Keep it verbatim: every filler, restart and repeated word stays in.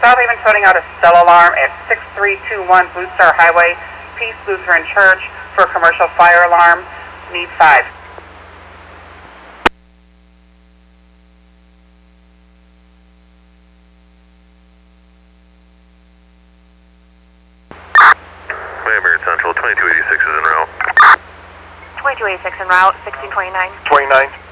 South Haven putting out a cell alarm at six three two one Blue Star Highway, Peace Lutheran Church, for a commercial fire alarm. Need five. American Central, twenty-two eighty-six is en route. twenty-two eighty-six en route, sixteen twenty-nine. twenty-nine.